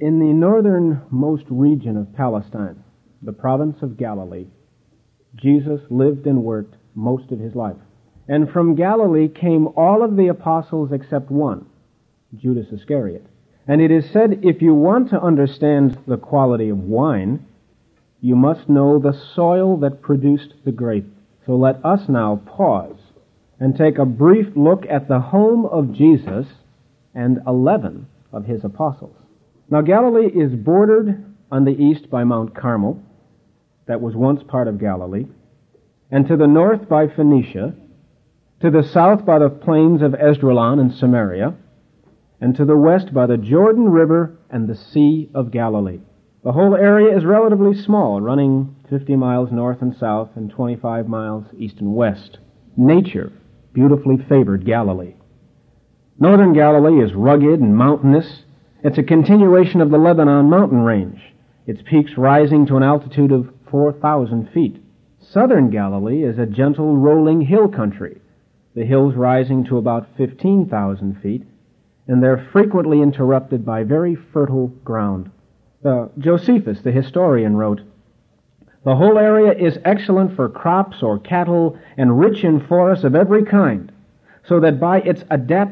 In the northernmost region of Palestine, the province of Galilee, Jesus lived and worked most of his life. And from Galilee came all of the apostles except one, Judas Iscariot. And it is said, if you want to understand the quality of wine, you must know the soil that produced the grape. So let us now pause and take a brief look at the home of Jesus and 11 of his apostles. Now, Galilee is bordered on the east by Mount Carmel, that was once part of Galilee, and to the north by Phoenicia, to the south by the plains of Esdraelon and Samaria, and to the west by the Jordan River and the Sea of Galilee. The whole area is relatively small, running 50 miles north and south and 25 miles east and west. Nature beautifully favored Galilee. Northern Galilee is rugged and mountainous. It's a continuation of the Lebanon mountain range, its peaks rising to an altitude of 4,000 feet. Southern Galilee is a gentle rolling hill country, the hills rising to about 15,000 feet, and they're frequently interrupted by very fertile ground. Josephus, the historian, wrote, "The whole area is excellent for crops or cattle and rich in forests of every kind, so that by its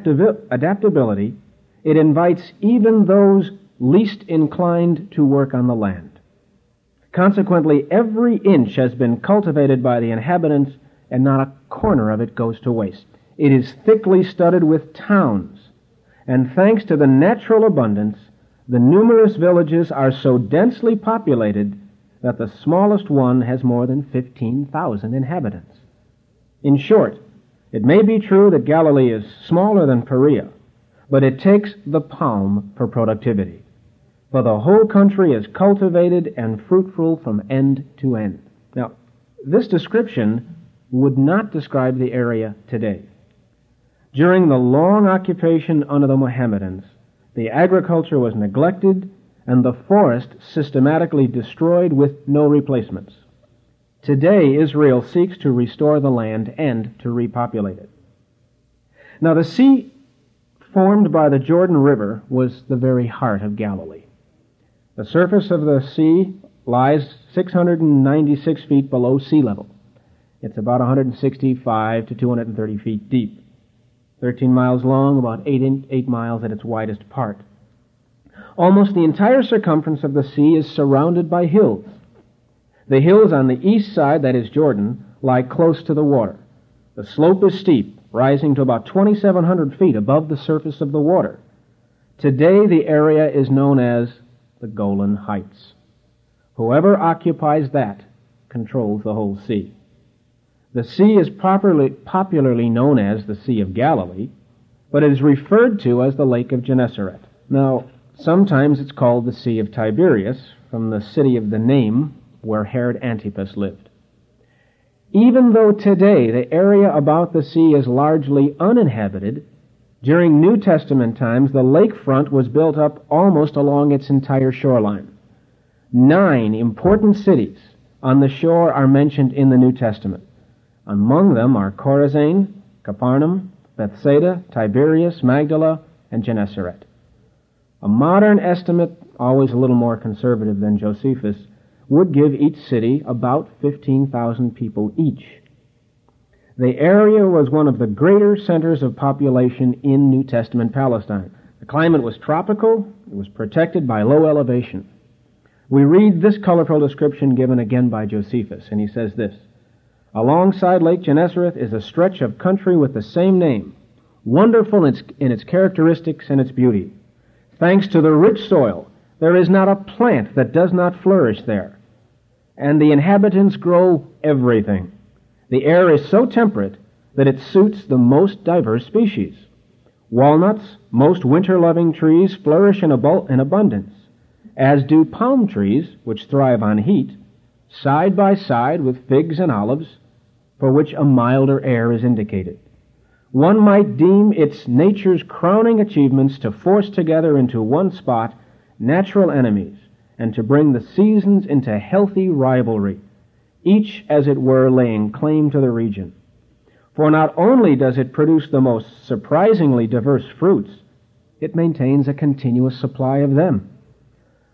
adaptability it invites even those least inclined to work on the land. Consequently, every inch has been cultivated by the inhabitants, and not a corner of it goes to waste. It is thickly studded with towns, and thanks to the natural abundance, the numerous villages are so densely populated that the smallest one has more than 15,000 inhabitants. In short, it may be true that Galilee is smaller than Perea, but it takes the palm for productivity. For the whole country is cultivated and fruitful from end to end." Now, this description would not describe the area today. During the long occupation under the Mohammedans, the agriculture was neglected and the forest systematically destroyed with no replacements. Today, Israel seeks to restore the land and to repopulate it. Now, the sea formed by the Jordan River was the very heart of Galilee. The surface of the sea lies 696 feet below sea level. It's about 165 to 230 feet deep, 13 miles long, about 8 miles at its widest part. Almost the entire circumference of the sea is surrounded by hills. The hills on the east side, that is Jordan, lie close to the water. The slope is steep, rising to about 2,700 feet above the surface of the water. Today, the area is known as the Golan Heights. Whoever occupies that controls the whole sea. The sea is popularly known as the Sea of Galilee, but it is referred to as the Lake of Gennesaret. Now, sometimes it's called the Sea of Tiberias, from the city of the name where Herod Antipas lived. Even though today the area about the sea is largely uninhabited, during New Testament times the lakefront was built up almost along its entire shoreline. 9 important cities on the shore are mentioned in the New Testament. Among them are Chorazin, Capernaum, Bethsaida, Tiberias, Magdala, and Gennesaret. A modern estimate, always a little more conservative than Josephus, would give each city about 15,000 people each. The area was one of the greater centers of population in New Testament Palestine. The climate was tropical. It was protected by low elevation. We read this colorful description given again by Josephus, and he says this: "Alongside Lake Gennesaret is a stretch of country with the same name, wonderful in its characteristics and its beauty. Thanks to the rich soil, there is not a plant that does not flourish there, and the inhabitants grow everything. The air is so temperate that it suits the most diverse species. Walnuts, most winter-loving trees, flourish in abundance, as do palm trees, which thrive on heat, side by side with figs and olives, for which a milder air is indicated. One might deem its nature's crowning achievements to force together into one spot natural enemies, and to bring the seasons into healthy rivalry, each, as it were, laying claim to the region. For not only does it produce the most surprisingly diverse fruits, it maintains a continuous supply of them.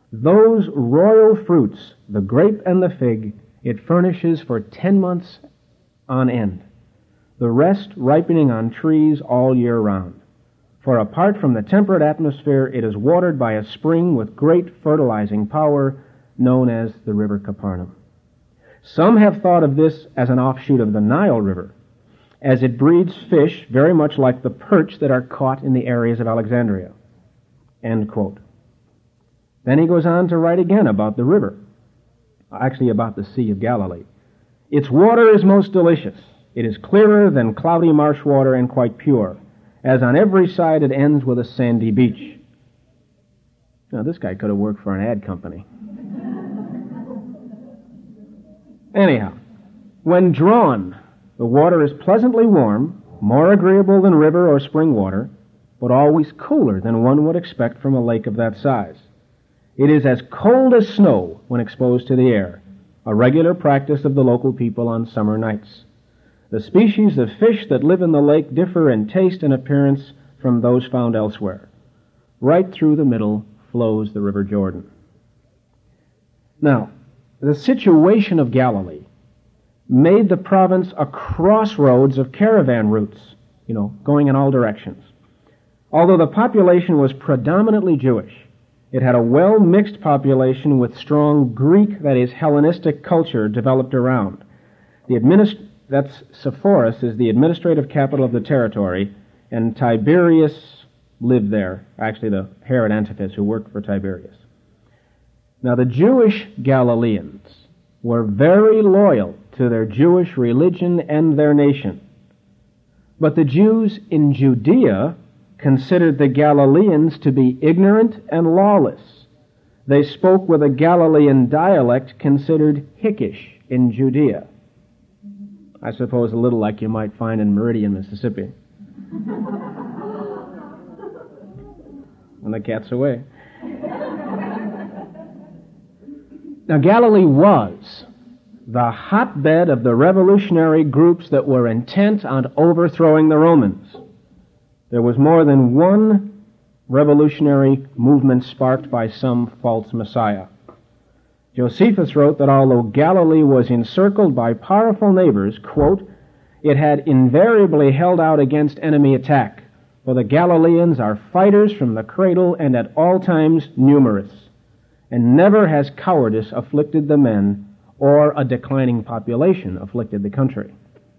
Those royal fruits, the grape and the fig, it furnishes for 10 months on end, the rest ripening on trees all year round. For apart from the temperate atmosphere, it is watered by a spring with great fertilizing power known as the River Capernaum. Some have thought of this as an offshoot of the Nile River, as it breeds fish very much like the perch that are caught in the areas of Alexandria. End quote. Then he goes on to write again about the river, actually about the Sea of Galilee. Its water is most delicious. It is clearer than cloudy marsh water and quite pure, as on every side it ends with a sandy beach. Now, this guy could have worked for an ad company. Anyhow, when drawn, the water is pleasantly warm, more agreeable than river or spring water, but always cooler than one would expect from a lake of that size. It is as cold as snow when exposed to the air, a regular practice of the local people on summer nights. The species of fish that live in the lake differ in taste and appearance from those found elsewhere. Right through the middle flows the River Jordan. Now, the situation of Galilee made the province a crossroads of caravan routes, going in all directions. Although the population was predominantly Jewish, it had a well-mixed population with strong Greek, that is, Hellenistic culture developed around. Sepphoris is the administrative capital of the territory, and Tiberius lived there, actually the Herod Antipas who worked for Tiberius. Now, the Jewish Galileans were very loyal to their Jewish religion and their nation. But the Jews in Judea considered the Galileans to be ignorant and lawless. They spoke with a Galilean dialect considered Hickish in Judea. I suppose a little like you might find in Meridian, Mississippi. When the cat's away. Now, Galilee was the hotbed of the revolutionary groups that were intent on overthrowing the Romans. There was more than one revolutionary movement sparked by some false Messiah. Josephus wrote that although Galilee was encircled by powerful neighbors, quote, it had invariably held out against enemy attack, for the Galileans are fighters from the cradle and at all times numerous, and never has cowardice afflicted the men or a declining population afflicted the country.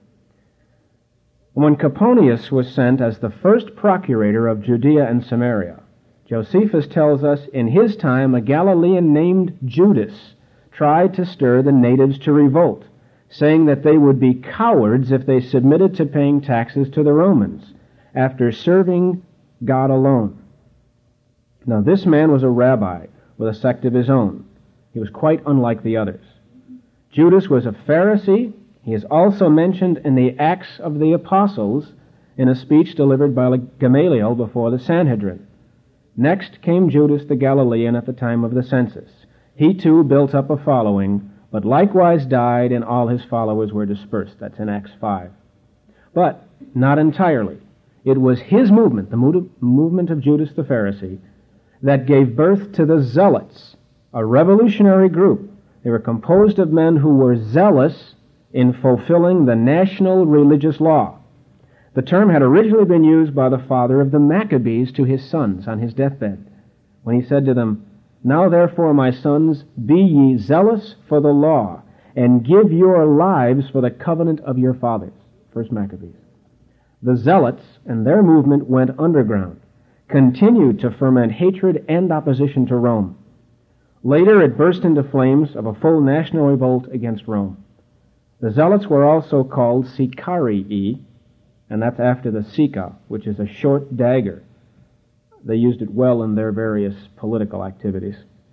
When Coponius was sent as the first procurator of Judea and Samaria, Josephus tells us in his time a Galilean named Judas tried to stir the natives to revolt, saying that they would be cowards if they submitted to paying taxes to the Romans after serving God alone. Now, this man was a rabbi with a sect of his own. He was quite unlike the others. Judas was a Pharisee. He is also mentioned in the Acts of the Apostles in a speech delivered by Gamaliel before the Sanhedrin. Next came Judas the Galilean at the time of the census. He too built up a following, but likewise died, and all his followers were dispersed. That's in Acts 5. But not entirely. It was his movement, the movement of Judas the Pharisee, that gave birth to the Zealots, a revolutionary group. They were composed of men who were zealous in fulfilling the national religious law. The term had originally been used by the father of the Maccabees to his sons on his deathbed, when he said to them, now therefore, my sons, be ye zealous for the law, and give your lives for the covenant of your fathers. 1 Maccabees. The Zealots and their movement went underground, continued to ferment hatred and opposition to Rome. Later it burst into flames of a full national revolt against Rome. The Zealots were also called Sicarii, and that's after the Sica, which is a short dagger. They used it well in their various political activities.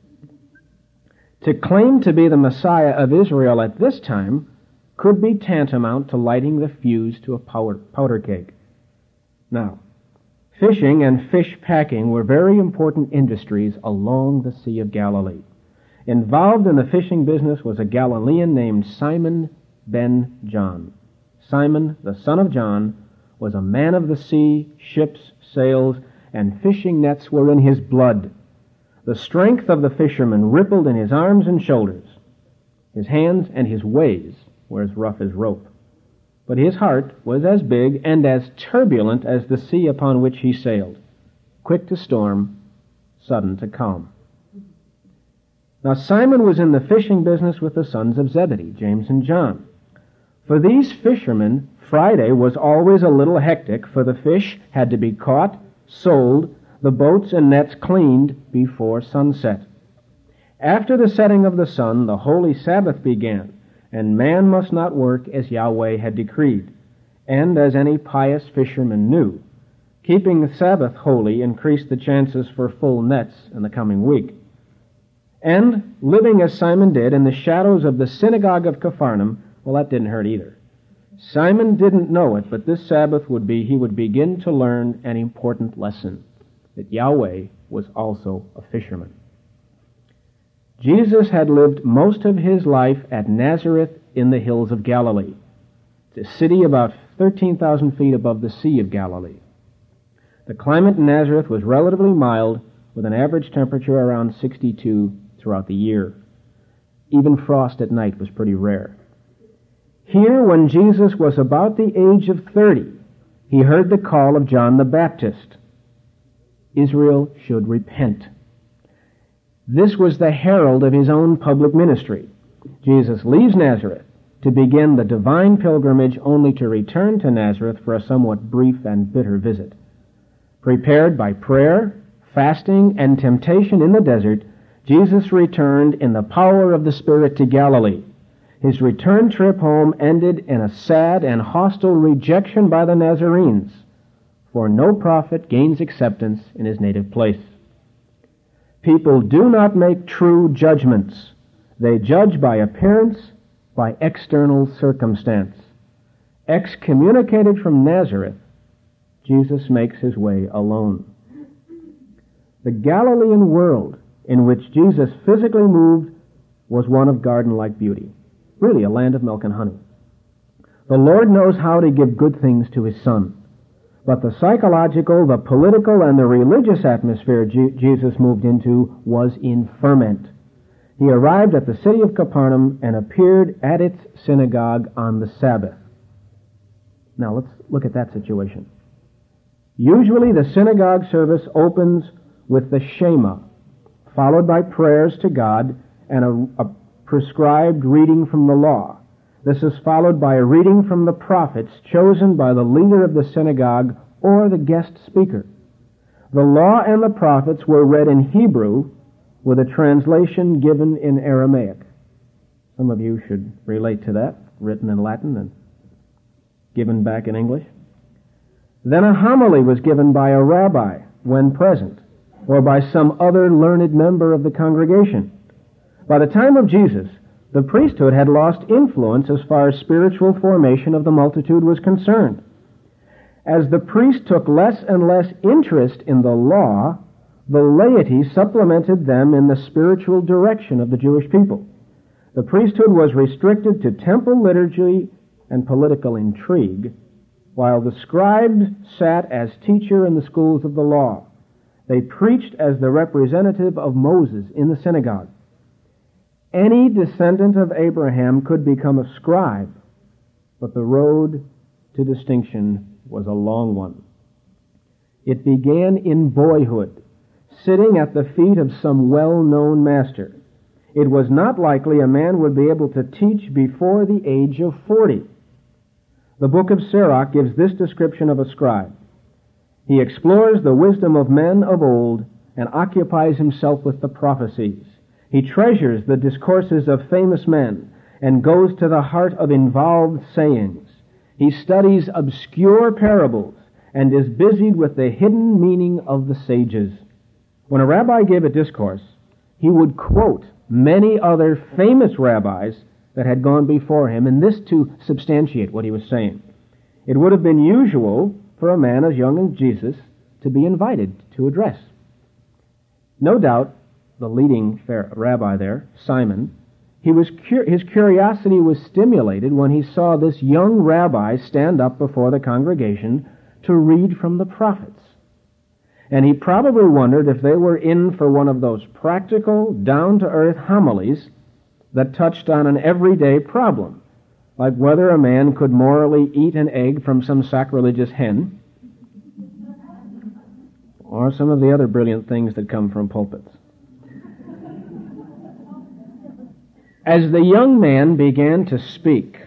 To claim to be the Messiah of Israel at this time could be tantamount to lighting the fuse to a powder keg. Now, fishing and fish packing were very important industries along the Sea of Galilee. Involved in the fishing business was a Galilean named Simon ben John. Simon, the son of John, was a man of the sea, ships, sails, and fishing nets were in his blood. The strength of the fisherman rippled in his arms and shoulders. His hands and his ways were as rough as rope. But his heart was as big and as turbulent as the sea upon which he sailed, quick to storm, sudden to calm. Now Simon was in the fishing business with the sons of Zebedee, James and John. For these fishermen, Friday was always a little hectic, for the fish had to be caught, sold, the boats and nets cleaned before sunset. After the setting of the sun, the holy Sabbath began, and man must not work as Yahweh had decreed. And as any pious fisherman knew, keeping the Sabbath holy increased the chances for full nets in the coming week. And living as Simon did in the shadows of the synagogue of Capharnaum, well, that didn't hurt either. Simon didn't know it, but this Sabbath he would begin to learn an important lesson, that Yahweh was also a fisherman. Jesus had lived most of his life at Nazareth in the hills of Galilee. It's a city about 13,000 feet above the Sea of Galilee. The climate in Nazareth was relatively mild, with an average temperature around 62 throughout the year. Even frost at night was pretty rare. Here, when Jesus was about the age of 30, he heard the call of John the Baptist. Israel should repent. This was the herald of his own public ministry. Jesus leaves Nazareth to begin the divine pilgrimage, only to return to Nazareth for a somewhat brief and bitter visit. Prepared by prayer, fasting, and temptation in the desert, Jesus returned in the power of the Spirit to Galilee. His return trip home ended in a sad and hostile rejection by the Nazarenes, for no prophet gains acceptance in his native place. People do not make true judgments. They judge by appearance, by external circumstance. Excommunicated from Nazareth, Jesus makes his way alone. The Galilean world in which Jesus physically moved was one of garden-like beauty, really a land of milk and honey. The Lord knows how to give good things to his Son. But the psychological, the political, and the religious atmosphere Jesus moved into was in ferment. He arrived at the city of Capernaum and appeared at its synagogue on the Sabbath. Now let's look at that situation. Usually the synagogue service opens with the Shema, followed by prayers to God and a prescribed reading from the law. This is followed by a reading from the prophets chosen by the leader of the synagogue or the guest speaker. The law and the prophets were read in Hebrew with a translation given in Aramaic. Some of you should relate to that, written in Latin and given back in English. Then a homily was given by a rabbi when present, or by some other learned member of the congregation. By the time of Jesus, the priesthood had lost influence as far as spiritual formation of the multitude was concerned. As the priest took less and less interest in the law, the laity supplemented them in the spiritual direction of the Jewish people. The priesthood was restricted to temple liturgy and political intrigue, while the scribes sat as teacher in the schools of the law. They preached as the representative of Moses in the synagogue. Any descendant of Abraham could become a scribe, but the road to distinction was a long one. It began in boyhood, sitting at the feet of some well-known master. It was not likely a man would be able to teach before the age of 40. The book of Sirach gives this description of a scribe. He explores the wisdom of men of old and occupies himself with the prophecies. He treasures the discourses of famous men and goes to the heart of involved sayings. He studies obscure parables and is busied with the hidden meaning of the sages. When a rabbi gave a discourse, he would quote many other famous rabbis that had gone before him, and this to substantiate what he was saying. It would have been usual for a man as young as Jesus to be invited to address. No doubt, the leading rabbi there, Simon, his curiosity was stimulated when he saw this young rabbi stand up before the congregation to read from the prophets. and he probably wondered if they were in for one of those practical, down-to-earth homilies that touched on an everyday problem, like whether a man could morally eat an egg from some sacrilegious hen, or some of the other brilliant things that come from pulpits. As the young man began to speak,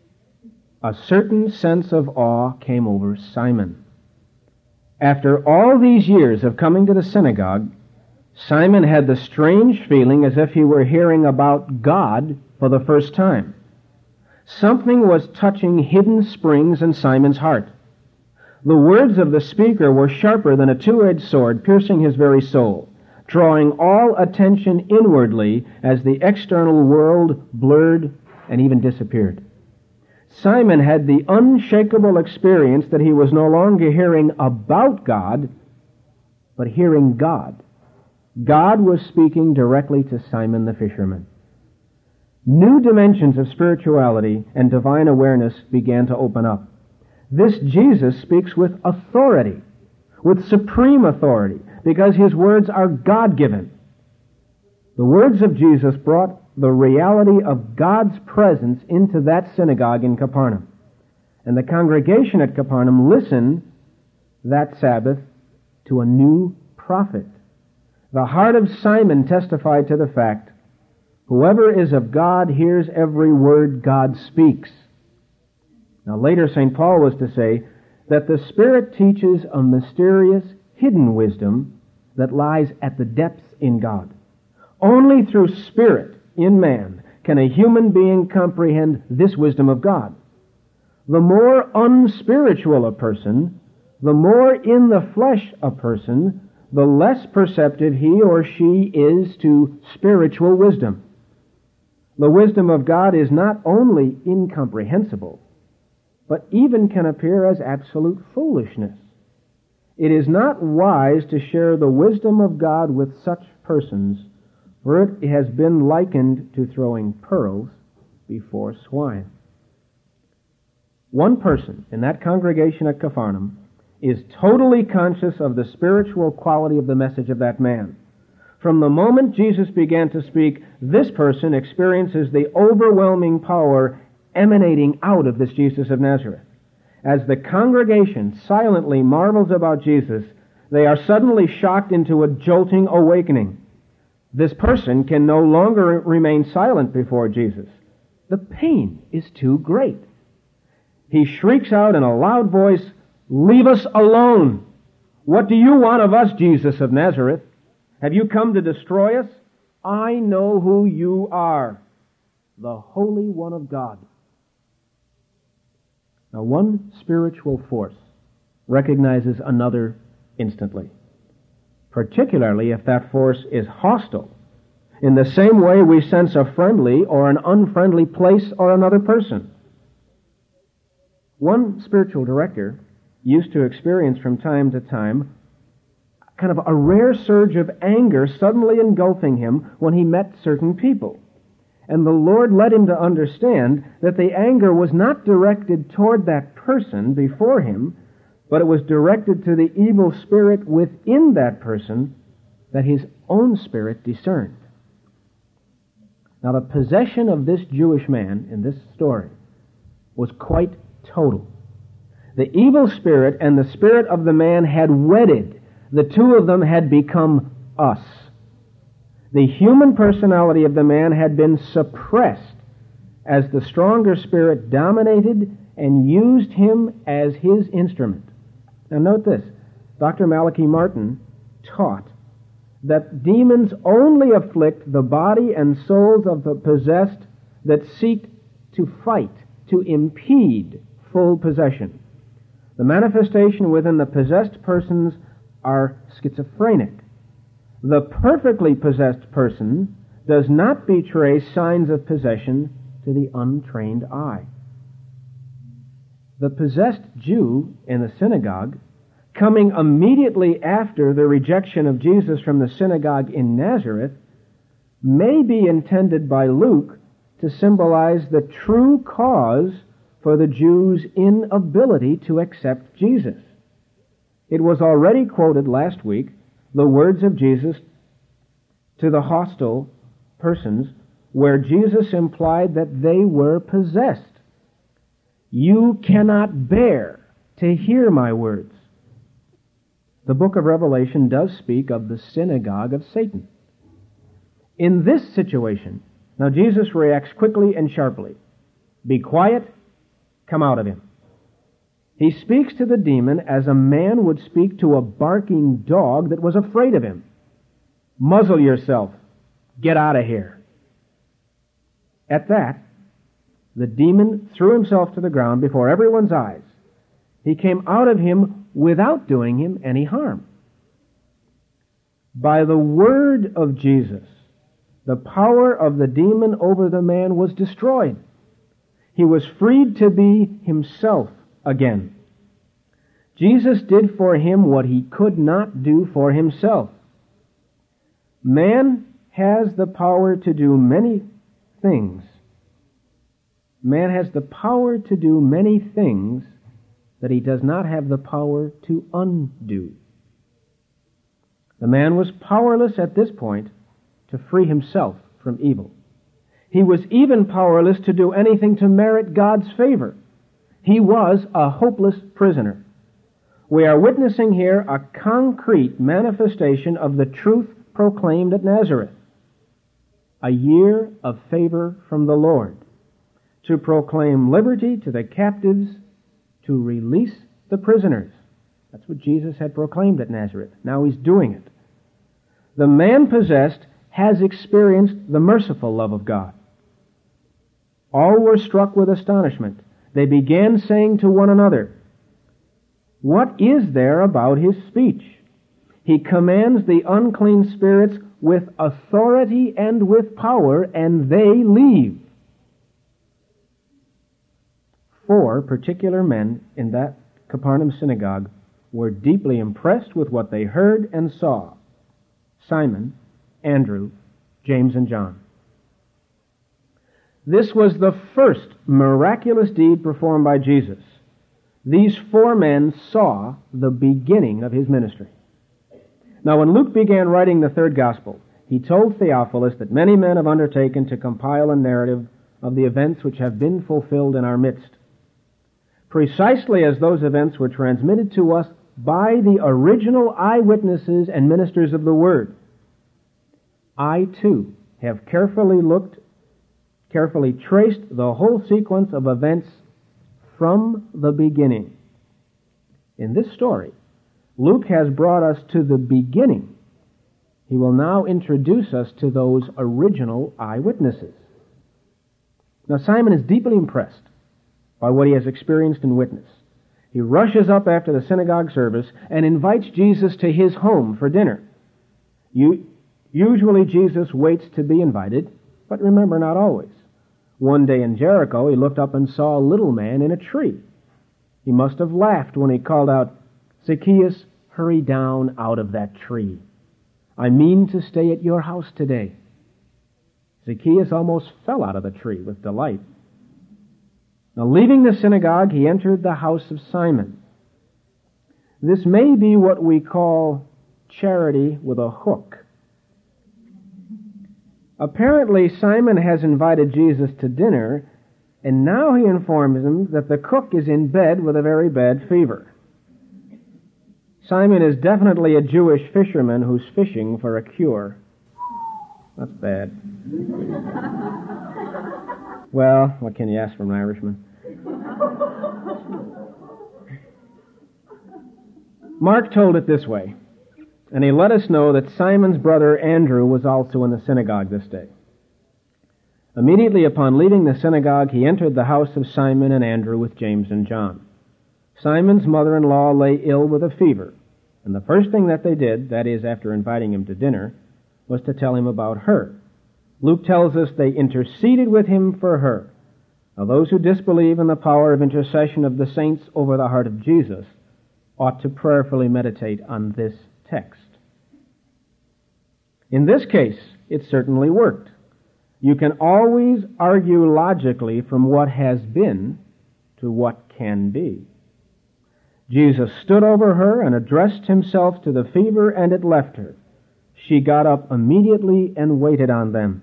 a certain sense of awe came over Simon. After all these years of coming to the synagogue, Simon had the strange feeling as if he were hearing about God for the first time. Something was touching hidden springs in Simon's heart. The words of the speaker were sharper than a two-edged sword, piercing his very soul, drawing all attention inwardly as the external world blurred and even disappeared. Simon had the unshakable experience that he was no longer hearing about God, but hearing God. God was speaking directly to Simon the fisherman. New dimensions of spirituality and divine awareness began to open up. This Jesus speaks with authority, with supreme authority, because his words are God-given. The words of Jesus brought the reality of God's presence into that synagogue in Capernaum. And the congregation at Capernaum listened that Sabbath to a new prophet. The heart of Simon testified to the fact, whoever is of God hears every word God speaks. Now later St. Paul was to say that the Spirit teaches a mysterious, hidden wisdom that lies at the depths in God. Only through Spirit in man can a human being comprehend this wisdom of God. The more unspiritual a person, the more in the flesh a person, the less perceptive he or she is to spiritual wisdom. The wisdom of God is not only incomprehensible, but even can appear as absolute foolishness. It is not wise to share the wisdom of God with such persons, for it has been likened to throwing pearls before swine. One person in that congregation at Capernaum is totally conscious of the spiritual quality of the message of that man. From the moment Jesus began to speak, this person experiences the overwhelming power emanating out of this Jesus of Nazareth. As the congregation silently marvels about Jesus, they are suddenly shocked into a jolting awakening. This person can no longer remain silent before Jesus. The pain is too great. He shrieks out in a loud voice, "Leave us alone! What do you want of us, Jesus of Nazareth? Have you come to destroy us? I know who you are, the Holy One of God." Now, one spiritual force recognizes another instantly, particularly if that force is hostile. In the same way we sense a friendly or an unfriendly place or another person. One spiritual director used to experience from time to time kind of a rare surge of anger suddenly engulfing him when he met certain people. And the Lord led him to understand that the anger was not directed toward that person before him, but it was directed to the evil spirit within that person that his own spirit discerned. Now, the possession of this Jewish man in this story was quite total. The evil spirit and the spirit of the man had wedded. The two of them had become us. The human personality of the man had been suppressed as the stronger spirit dominated and used him as his instrument. Now note this. Dr. Malachi Martin taught that demons only afflict the body and souls of the possessed that seek to fight, to impede full possession. The manifestation within the possessed persons are schizophrenic. The perfectly possessed person does not betray signs of possession to the untrained eye. The possessed Jew in the synagogue, coming immediately after the rejection of Jesus from the synagogue in Nazareth, may be intended by Luke to symbolize the true cause for the Jews' inability to accept Jesus. It was already quoted last week, the words of Jesus to the hostile persons, where Jesus implied that they were possessed. You cannot bear to hear my words. The book of Revelation does speak of the synagogue of Satan. In this situation, now Jesus reacts quickly and sharply. Be quiet, come out of him. He speaks to the demon as a man would speak to a barking dog that was afraid of him. Muzzle yourself. Get out of here. At that, the demon threw himself to the ground before everyone's eyes. He came out of him without doing him any harm. By the word of Jesus, the power of the demon over the man was destroyed. He was freed to be himself again. Jesus did for him what he could not do for himself. Man has the power to do many things. Man has the power to do many things that he does not have the power to undo. The man was powerless at this point to free himself from evil. He was even powerless to do anything to merit God's favor. He was a hopeless prisoner. We are witnessing here a concrete manifestation of the truth proclaimed at Nazareth. A year of favor from the Lord, to proclaim liberty to the captives, to release the prisoners. That's what Jesus had proclaimed at Nazareth. Now he's doing it. The man possessed has experienced the merciful love of God. All were struck with astonishment. They began saying to one another, what is there about his speech? He commands the unclean spirits with authority and with power, and they leave. 4 particular men in that Capernaum synagogue were deeply impressed with what they heard and saw. Simon, Andrew, James, and John. This was the first miraculous deed performed by Jesus. These 4 men saw the beginning of his ministry. Now, when Luke began writing the 3rd gospel, he told Theophilus that many men have undertaken to compile a narrative of the events which have been fulfilled in our midst, precisely as those events were transmitted to us by the original eyewitnesses and ministers of the Word. I, too, have carefully traced the whole sequence of events from the beginning. In this story, Luke has brought us to the beginning. He will now introduce us to those original eyewitnesses. Now, Simon is deeply impressed by what he has experienced and witnessed. He rushes up after the synagogue service and invites Jesus to his home for dinner. Usually Jesus waits to be invited, but remember, not always. One day in Jericho, he looked up and saw a little man in a tree. He must have laughed when he called out, Zacchaeus, hurry down out of that tree. I mean to stay at your house today. Zacchaeus almost fell out of the tree with delight. Now, leaving the synagogue, he entered the house of Simon. This may be what we call charity with a hook. Apparently, Simon has invited Jesus to dinner, and now he informs him that the cook is in bed with a very bad fever. Simon is definitely a Jewish fisherman who's fishing for a cure. That's bad. Well, what can you ask from an Irishman? Mark told it this way, and he let us know that Simon's brother Andrew was also in the synagogue this day. Immediately upon leaving the synagogue, he entered the house of Simon and Andrew with James and John. Simon's mother-in-law lay ill with a fever, and the first thing that they did, that is, after inviting him to dinner, was to tell him about her. Luke tells us they interceded with him for her. Now, those who disbelieve in the power of intercession of the saints over the heart of Jesus ought to prayerfully meditate on this text. In this case, it certainly worked. You can always argue logically from what has been to what can be. Jesus stood over her and addressed himself to the fever, and it left her. She got up immediately and waited on them.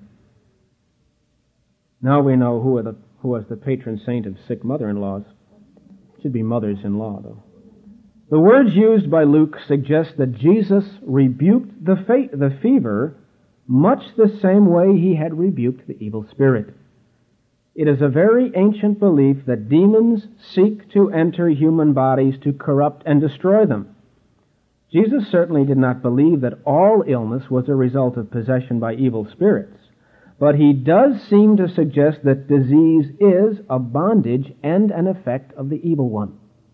Now we know who was the patron saint of sick mother-in-laws. It should be mothers-in-law, though. The words used by Luke suggest that Jesus rebuked the fever much the same way he had rebuked the evil spirit. It is a very ancient belief that demons seek to enter human bodies to corrupt and destroy them. Jesus certainly did not believe that all illness was a result of possession by evil spirits, but he does seem to suggest that disease is a bondage and an effect of the evil one.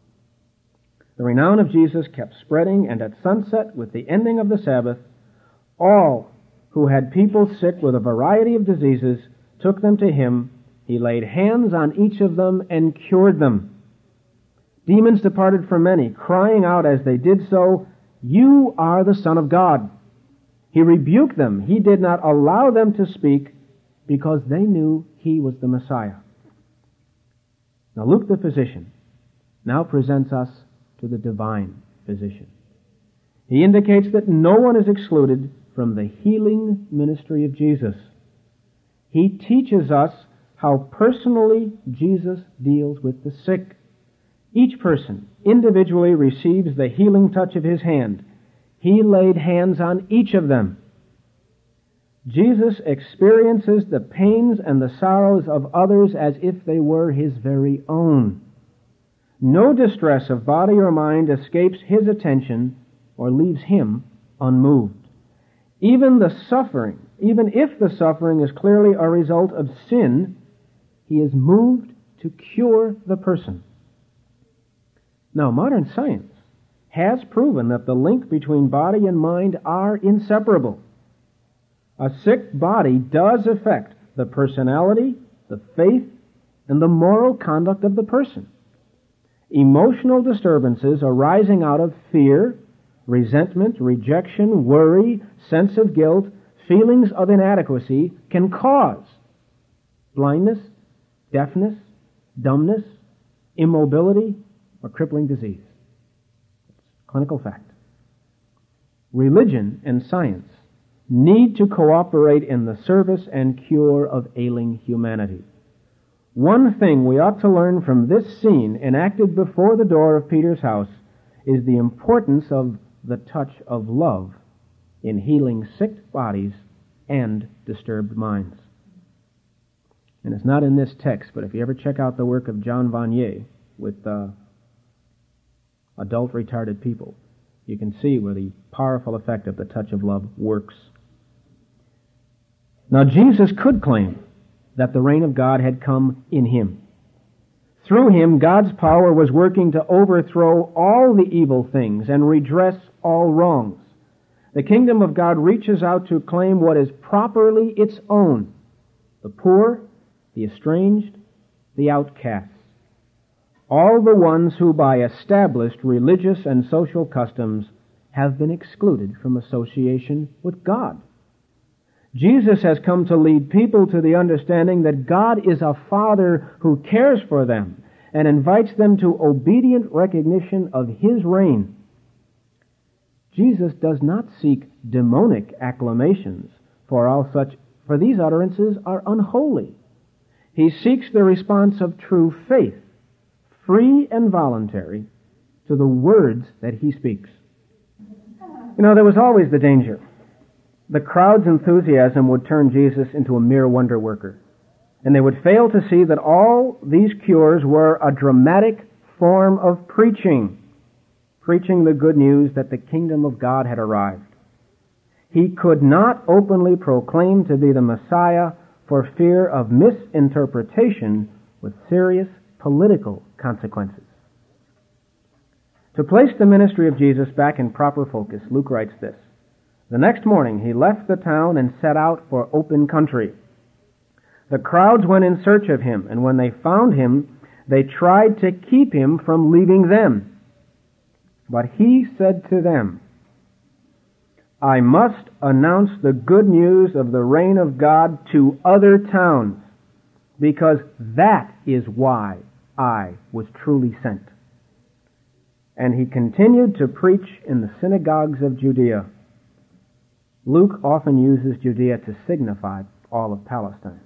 The renown of Jesus kept spreading, and at sunset, with the ending of the Sabbath, all who had people sick with a variety of diseases took them to him. He laid hands on each of them and cured them. Demons departed from many, crying out as they did so, "You are the Son of God." He rebuked them. He did not allow them to speak because they knew he was the Messiah. Now Luke the physician now presents us to the divine physician. He indicates that no one is excluded from the healing ministry of Jesus. He teaches us how personally Jesus deals with the sick. Each person individually receives the healing touch of his hand. He laid hands on each of them. Jesus experiences the pains and the sorrows of others as if they were his very own. No distress of body or mind escapes his attention or leaves him unmoved. Even if the suffering is clearly a result of sin, he is moved to cure the person. Now, modern science has proven that the link between body and mind are inseparable. A sick body does affect the personality, the faith, and the moral conduct of the person. Emotional disturbances arising out of fear, resentment, rejection, worry, sense of guilt, feelings of inadequacy can cause blindness, deafness, dumbness, immobility, or crippling disease. It's clinical fact. Religion and science need to cooperate in the service and cure of ailing humanity. One thing we ought to learn from this scene enacted before the door of Peter's house is the importance of the touch of love in healing sick bodies and disturbed minds. And it's not in this text, but if you ever check out the work of John Vanier with adult retarded people, you can see where the powerful effect of the touch of love works. Now, Jesus could claim that the reign of God had come in him. Through him, God's power was working to overthrow all the evil things and redress all wrongs. The kingdom of God reaches out to claim what is properly its own: the poor, the estranged, the outcasts, all the ones who by established religious and social customs have been excluded from association with God. Jesus has come to lead people to the understanding that God is a Father who cares for them and invites them to obedient recognition of his reign. Jesus does not seek demonic acclamations, for these utterances are unholy. He seeks the response of true faith, free and voluntary, to the words that he speaks. You know, there was always the danger. The crowd's enthusiasm would turn Jesus into a mere wonder worker, and they would fail to see that all these cures were a dramatic form of preaching the good news that the kingdom of God had arrived. He could not openly proclaim to be the Messiah for fear of misinterpretation with serious political consequences. To place the ministry of Jesus back in proper focus, Luke writes this: "The next morning he left the town and set out for open country. The crowds went in search of him, and when they found him, they tried to keep him from leaving them. But he said to them, 'I must announce the good news of the reign of God to other towns, because that is why I was truly sent.'" and he continued to preach in the synagogues of Judea. Luke often uses Judea to signify all of Palestine.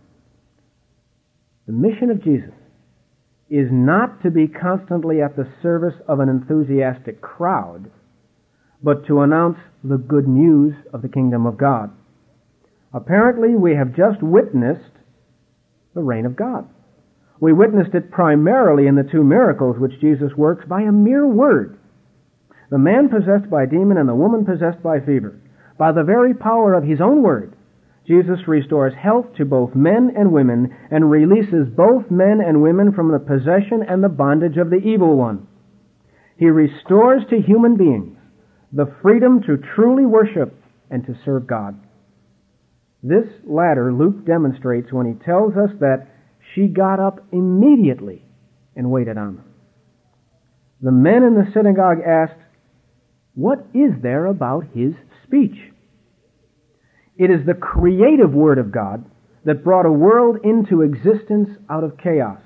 The mission of Jesus is not to be constantly at the service of an enthusiastic crowd, but to announce the good news of the kingdom of God. Apparently, we have just witnessed the reign of God. We witnessed it primarily in the two miracles which Jesus works by a mere word. The man possessed by a demon and the woman possessed by fever. By the very power of his own word, Jesus restores health to both men and women and releases both men and women from the possession and the bondage of the evil one. He restores to human beings the freedom to truly worship and to serve God. This latter Luke demonstrates when he tells us that she got up immediately and waited on them. The men in the synagogue asked, "What is there about his speech?" It is the creative Word of God that brought a world into existence out of chaos.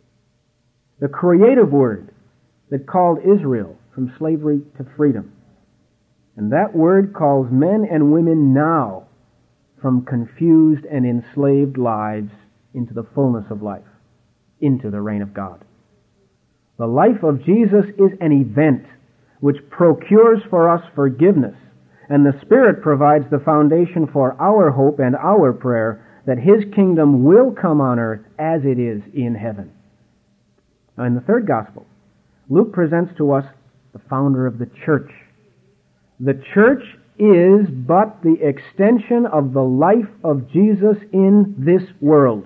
The creative Word that called Israel from slavery to freedom. And that Word calls men and women now from confused and enslaved lives into the fullness of life, into the reign of God. The life of Jesus is an event which procures for us forgiveness, and the Spirit provides the foundation for our hope and our prayer that His kingdom will come on earth as it is in heaven. Now, in the third gospel, Luke presents to us the founder of the church. The church is but the extension of the life of Jesus in this world.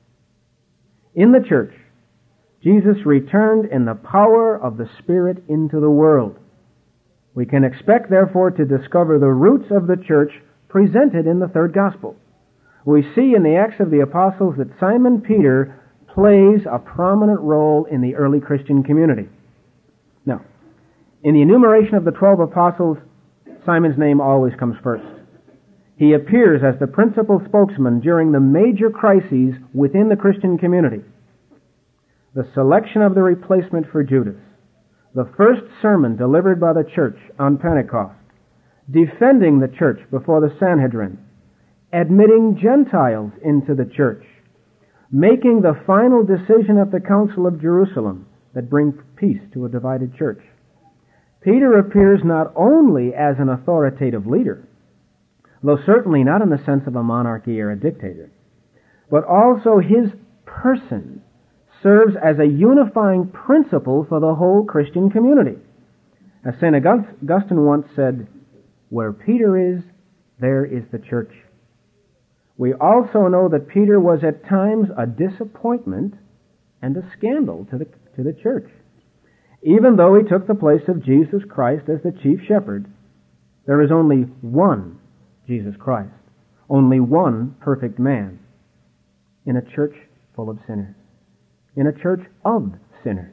In the church, Jesus returned in the power of the Spirit into the world. We can expect, therefore, to discover the roots of the church presented in the third gospel. We see in the Acts of the Apostles that Simon Peter plays a prominent role in the early Christian community. Now, in the enumeration of the 12 apostles, Simon's name always comes first. He appears as the principal spokesman during the major crises within the Christian community. The selection of the replacement for Judas, the first sermon delivered by the church on Pentecost, defending the church before the Sanhedrin, admitting Gentiles into the church, making the final decision at the Council of Jerusalem that brings peace to a divided church. Peter appears not only as an authoritative leader, though certainly not in the sense of a monarchy or a dictator, but also his person serves as a unifying principle for the whole Christian community. As St. Augustine once said, "Where Peter is, there is the church." We also know that Peter was at times a disappointment and a scandal to the church. Even though he took the place of Jesus Christ as the chief shepherd, there is only one Jesus Christ, only one perfect man, in a church full of sinners, in a church of sinners.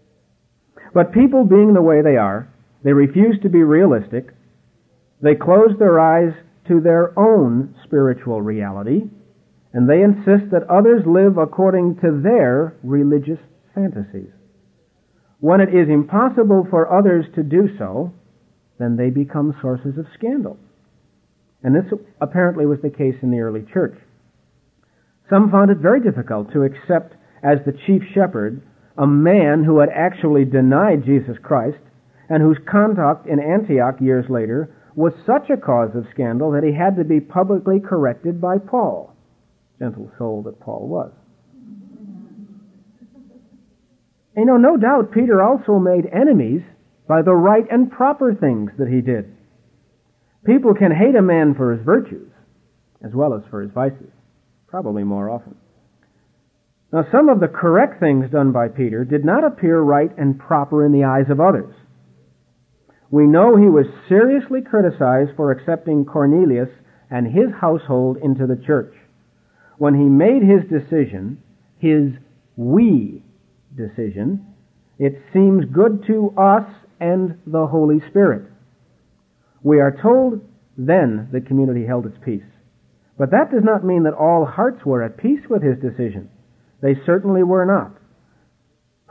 But people being the way they are, they refuse to be realistic. They close their eyes to their own spiritual reality, and they insist that others live according to their religious fantasies. When it is impossible for others to do so, then they become sources of scandal. And this apparently was the case in the early church. Some found it very difficult to accept as the chief shepherd a man who had actually denied Jesus Christ and whose conduct in Antioch years later was such a cause of scandal that he had to be publicly corrected by Paul, gentle soul that Paul was. And no doubt Peter also made enemies by the right and proper things that he did. People can hate a man for his virtues as well as for his vices, probably more often. Now, some of the correct things done by Peter did not appear right and proper in the eyes of others. We know he was seriously criticized for accepting Cornelius and his household into the church. When he made his decision, his we decision, it seems good to us and the Holy Spirit. We are told then the community held its peace. But that does not mean that all hearts were at peace with his decision. They certainly were not.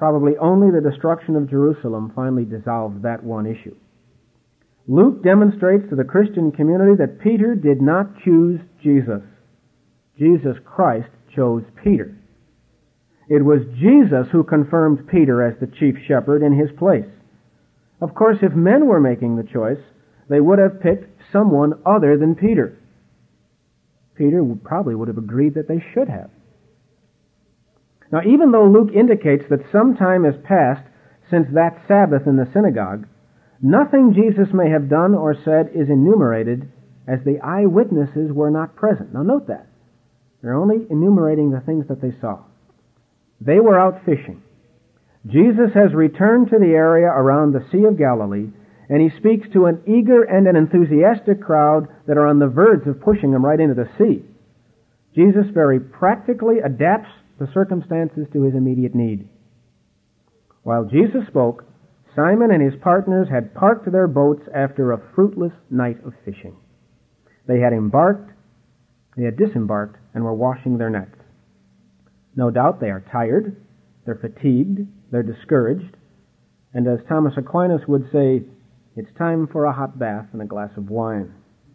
Probably only the destruction of Jerusalem finally dissolved that one issue. Luke demonstrates to the Christian community that Peter did not choose Jesus. Jesus Christ chose Peter. It was Jesus who confirmed Peter as the chief shepherd in his place. Of course, if men were making the choice, they would have picked someone other than Peter. Peter probably would have agreed that they should have. Now, even though Luke indicates that some time has passed since that Sabbath in the synagogue, nothing Jesus may have done or said is enumerated, as the eyewitnesses were not present. Now note that. They're only enumerating the things that they saw. They were out fishing. Jesus has returned to the area around the Sea of Galilee, and he speaks to an eager and an enthusiastic crowd that are on the verge of pushing him right into the sea. Jesus very practically adapts the circumstances to his immediate need. While Jesus spoke, Simon and his partners had parked their boats after a fruitless night of fishing. They had disembarked, and were washing their nets. No doubt they are tired, they're fatigued, they're discouraged, and as Thomas Aquinas would say, it's time for a hot bath and a glass of wine.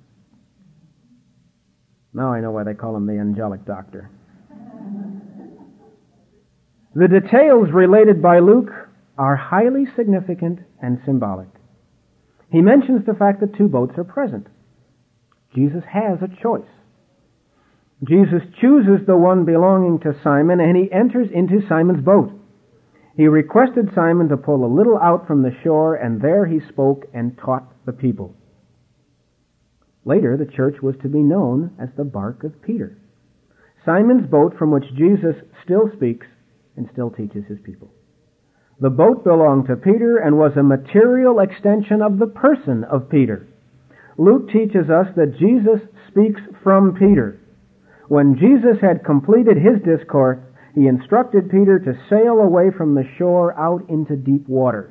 Now I know why they call him the angelic doctor. The details related by Luke are highly significant and symbolic. He mentions the fact that two boats are present. Jesus has a choice. Jesus chooses the one belonging to Simon, and he enters into Simon's boat. He requested Simon to pull a little out from the shore, and there he spoke and taught the people. Later, the church was to be known as the Bark of Peter, Simon's boat from which Jesus still speaks and still teaches his people. The boat belonged to Peter and was a material extension of the person of Peter. Luke teaches us that Jesus speaks from Peter. When Jesus had completed his discourse, he instructed Peter to sail away from the shore out into deep water.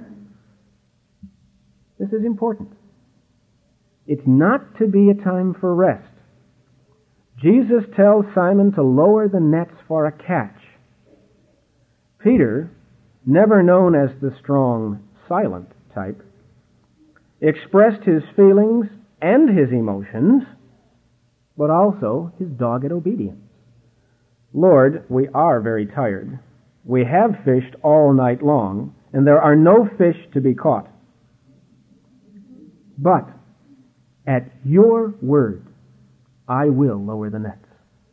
This is important. It's not to be a time for rest. Jesus tells Simon to lower the nets for a catch. Peter, never known as the strong, silent type, expressed his feelings and his emotions, but also his dogged obedience. Lord, we are very tired. We have fished all night long, and there are no fish to be caught. But at your word, I will lower the nets.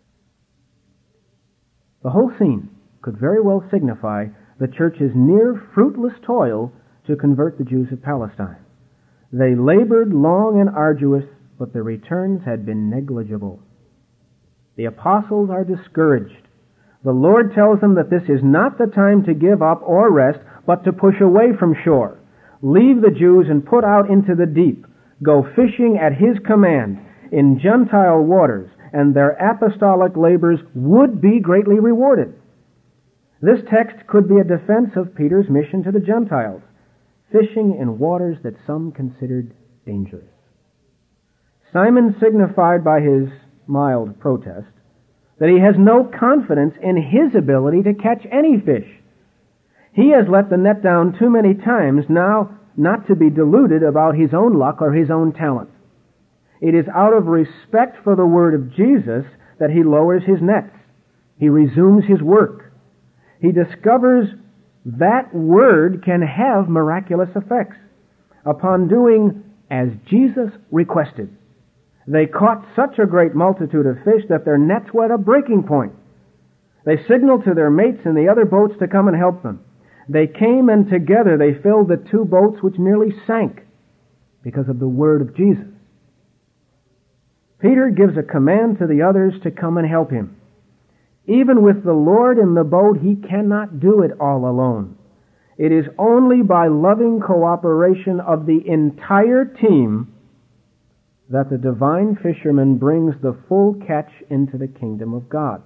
The whole scene could very well signify the church's near fruitless toil to convert the Jews of Palestine. They labored long and arduous, but the returns had been negligible. The apostles are discouraged. The Lord tells them that this is not the time to give up or rest, but to push away from shore. Leave the Jews and put out into the deep. Go fishing at his command in Gentile waters, and their apostolic labors would be greatly rewarded. This text could be a defense of Peter's mission to the Gentiles, fishing in waters that some considered dangerous. Simon signified by his mild protest that he has no confidence in his ability to catch any fish. He has let the net down too many times now not to be deluded about his own luck or his own talent. It is out of respect for the word of Jesus that he lowers his nets. He resumes his work. He discovers that word can have miraculous effects. Upon doing as Jesus requested, they caught such a great multitude of fish that their nets were at a breaking point. They signaled to their mates in the other boats to come and help them. They came, and together they filled the two boats which nearly sank because of the word of Jesus. Peter gives a command to the others to come and help him. Even with the Lord in the boat, he cannot do it all alone. It is only by loving cooperation of the entire team that the divine fisherman brings the full catch into the kingdom of God.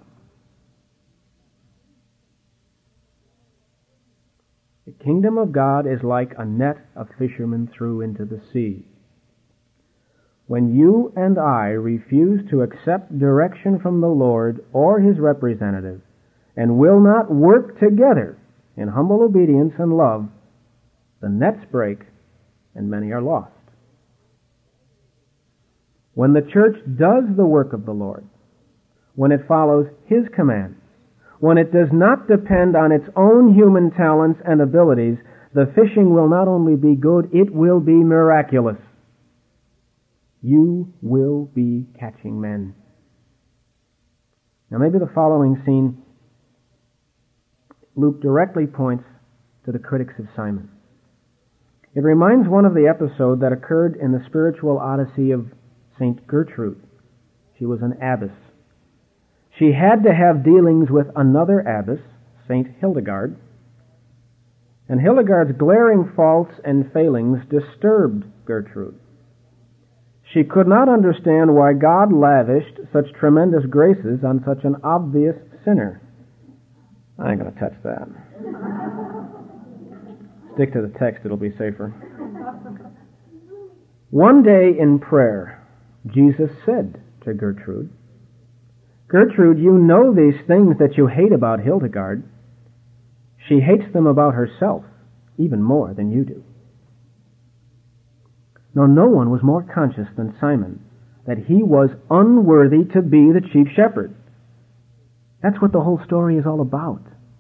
The kingdom of God is like a net a fisherman threw into the sea. When you and I refuse to accept direction from the Lord or his representative and will not work together in humble obedience and love, the nets break and many are lost. When the church does the work of the Lord, when it follows His commands, when it does not depend on its own human talents and abilities, the fishing will not only be good, it will be miraculous. You will be catching men. Now maybe the following scene, Luke directly points to the critics of Simon. It reminds one of the episode that occurred in the spiritual odyssey of St. Gertrude. She was an abbess. She had to have dealings with another abbess, St. Hildegard, and Hildegard's glaring faults and failings disturbed Gertrude. She could not understand why God lavished such tremendous graces on such an obvious sinner. I ain't going to touch that. Stick to the text, it'll be safer. One day in prayer, Jesus said to Gertrude, "Gertrude, you know these things that you hate about Hildegard. She hates them about herself even more than you do." Now, no one was more conscious than Simon that he was unworthy to be the chief shepherd. That's what the whole story is all about.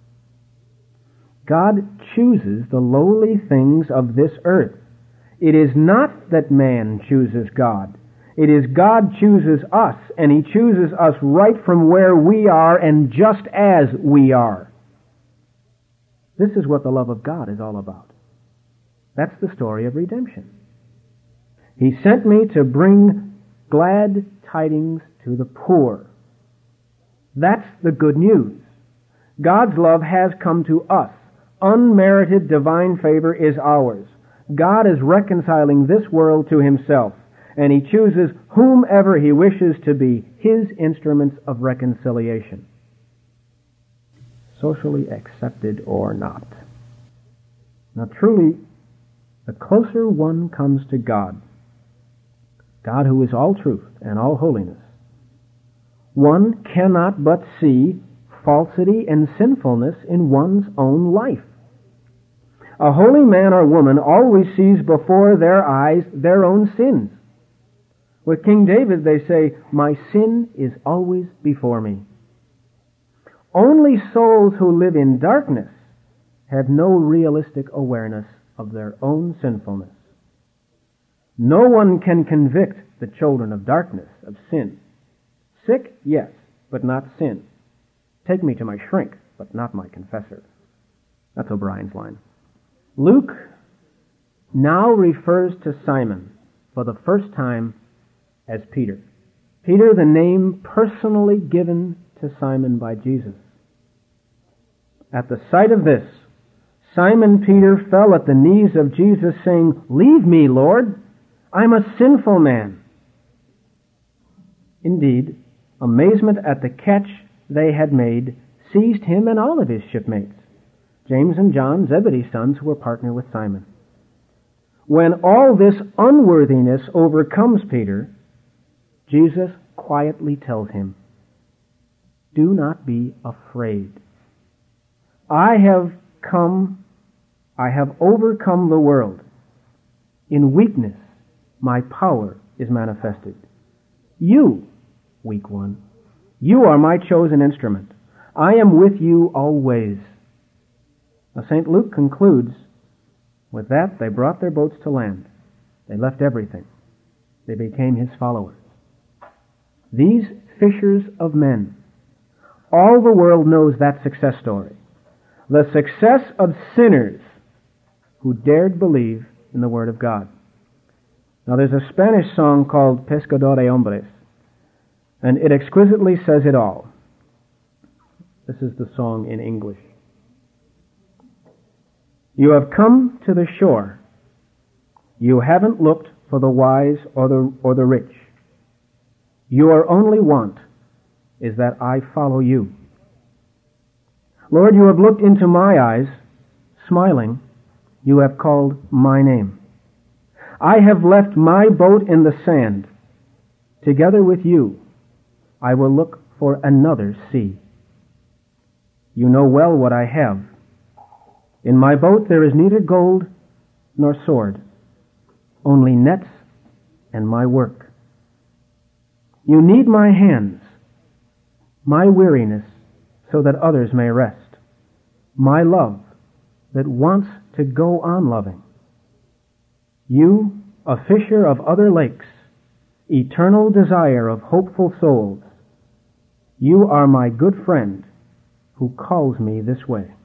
God chooses the lowly things of this earth. It is not that man chooses God. It is God chooses us, and He chooses us right from where we are and just as we are. This is what the love of God is all about. That's the story of redemption. He sent me to bring glad tidings to the poor. That's the good news. God's love has come to us. Unmerited divine favor is ours. God is reconciling this world to Himself, and He chooses whomever He wishes to be His instruments of reconciliation, socially accepted or not. Now truly, the closer one comes to God, God who is all truth and all holiness, one cannot but see falsity and sinfulness in one's own life. A holy man or woman always sees before their eyes their own sins. With King David they say, "My sin is always before me." Only souls who live in darkness have no realistic awareness of their own sinfulness. No one can convict the children of darkness of sin. Sick, yes, but not sin. Take me to my shrink, but not my confessor. That's O'Brien's line. Luke now refers to Simon for the first time as Peter. Peter, the name personally given to Simon by Jesus. At the sight of this, Simon Peter fell at the knees of Jesus, saying, "Leave me, Lord. I'm a sinful man." Indeed, amazement at the catch they had made seized him and all of his shipmates, James and John, Zebedee's sons, who were partner with Simon. When all this unworthiness overcomes Peter, Jesus quietly tells him, "Do not be afraid. I have overcome the world. In weakness, my power is manifested. You, weak one, you are my chosen instrument. I am with you always." Now, St. Luke concludes, with that they brought their boats to land. They left everything. They became His followers. These fishers of men, all the world knows that success story. The success of sinners who dared believe in the Word of God. Now there's a Spanish song called Pescador de Hombres, and it exquisitely says it all. This is the song in English. You have come to the shore. You haven't looked for the wise or the rich. Your only want is that I follow you. Lord, you have looked into my eyes, smiling. You have called my name. I have left my boat in the sand. Together with you, I will look for another sea. You know well what I have. In my boat there is neither gold nor sword, only nets and my work. You need my hands, my weariness, so that others may rest, my love that wants to go on loving. You, a fisher of other lakes, eternal desire of hopeful souls, you are my good friend who calls me this way.